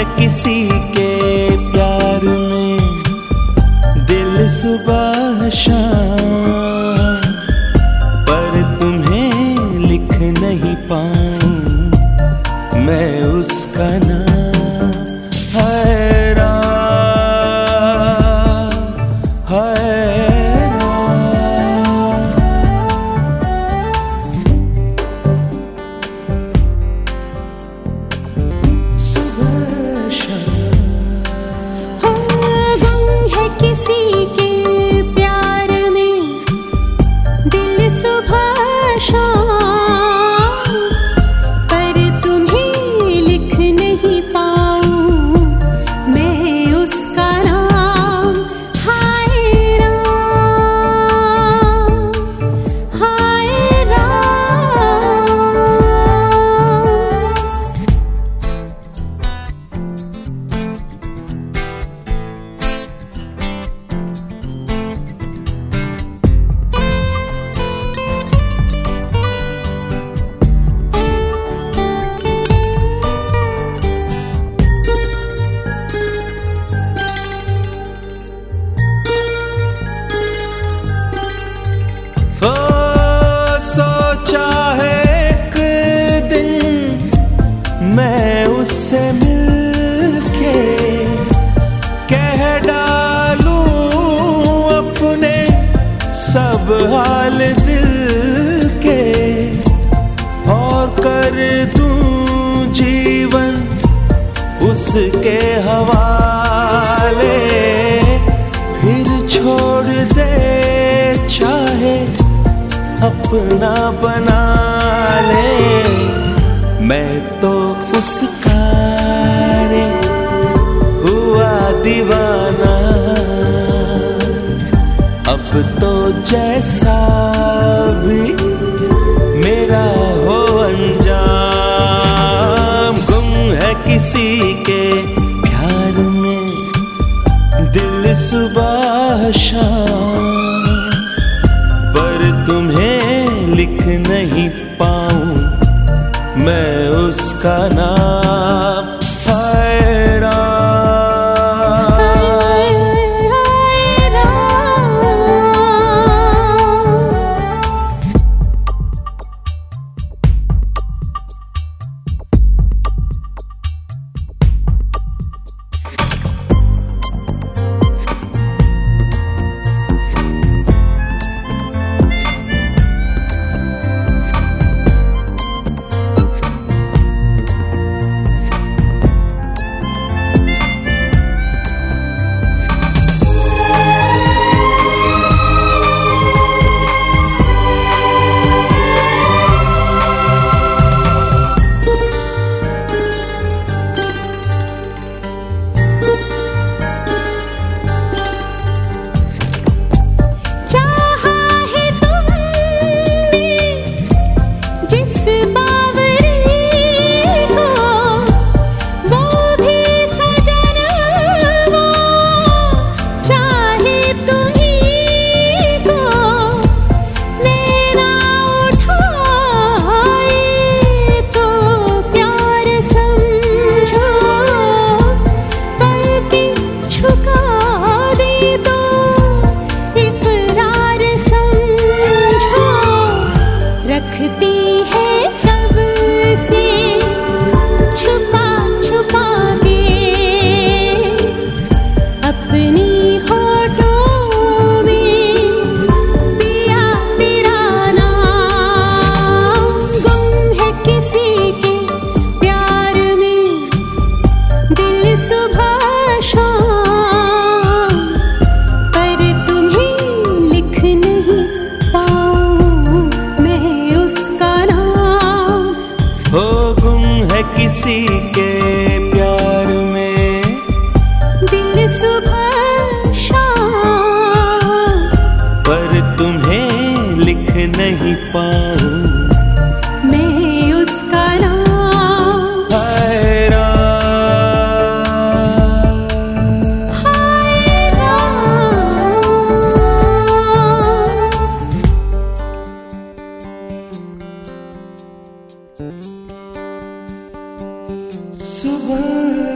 है किसी के प्यार में दिल सुबह शाम, पर तुम्हें लिख नहीं पाऊं मैं उसका नाम। हैरान हैरान सुबह शाम। गुम है किसी के प्यार में दिल सुबह शाम, पर तुम्हें लिख नहीं पाऊं मैं उसका नाम। हाय राम हाय राम। ओ सोचा है एक दिन मैं उससे मिलके कह डालूं अपने सब हाल दिल के, और कर दूं जीवन उसके हवाले, फिर छोड़ दे चाहे अपना बना ले। मैं तो उसका रे हुआ दीवाना, अब तो जैसा भी मेरा हो अंजाम। गुम है किसी के प्यार में दिल सुबह शाम, पर तुम्हें लिख नहीं पाऊं मैं उसका नाम। हैरान किसी के प्यार में दिल सुबह शाम, पर तुम्हें लिख नहीं पाऊं मैं उसका नाम। हैरान सुबह